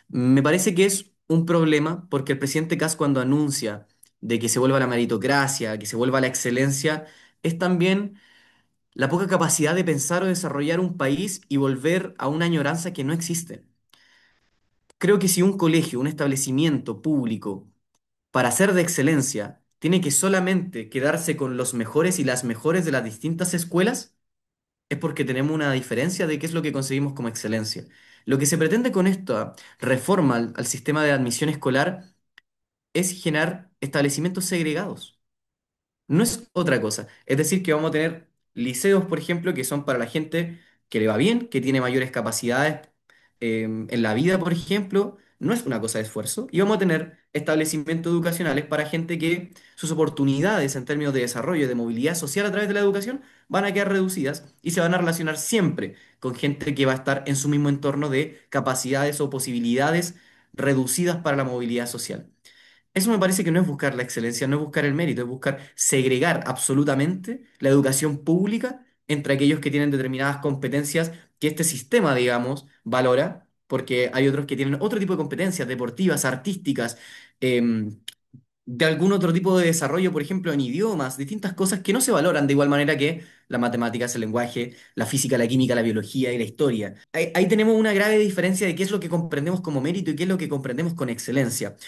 Me parece que es un problema porque el presidente Kast cuando anuncia de que se vuelva la meritocracia, que se vuelva la excelencia, es también la poca capacidad de pensar o desarrollar un país y volver a una añoranza que no existe. Creo que si un colegio, un establecimiento público, para ser de excelencia, tiene que solamente quedarse con los mejores y las mejores de las distintas escuelas, es porque tenemos una diferencia de qué es lo que conseguimos como excelencia. Lo que se pretende con esta reforma al sistema de admisión escolar es generar establecimientos segregados. No es otra cosa. Es decir, que vamos a tener liceos, por ejemplo, que son para la gente que le va bien, que tiene mayores capacidades en la vida, por ejemplo. No es una cosa de esfuerzo. Y vamos a tener establecimientos educacionales para gente que sus oportunidades en términos de desarrollo y de movilidad social a través de la educación van a quedar reducidas y se van a relacionar siempre con gente que va a estar en su mismo entorno de capacidades o posibilidades reducidas para la movilidad social. Eso me parece que no es buscar la excelencia, no es buscar el mérito, es buscar segregar absolutamente la educación pública entre aquellos que tienen determinadas competencias que este sistema, digamos, valora, porque hay otros que tienen otro tipo de competencias deportivas, artísticas, em, de algún otro tipo de desarrollo, por ejemplo, en idiomas, distintas cosas que no se valoran de igual manera que las matemáticas, el lenguaje, la física, la química, la biología y la historia. Ahí tenemos una grave diferencia de qué es lo que comprendemos como mérito y qué es lo que comprendemos con excelencia.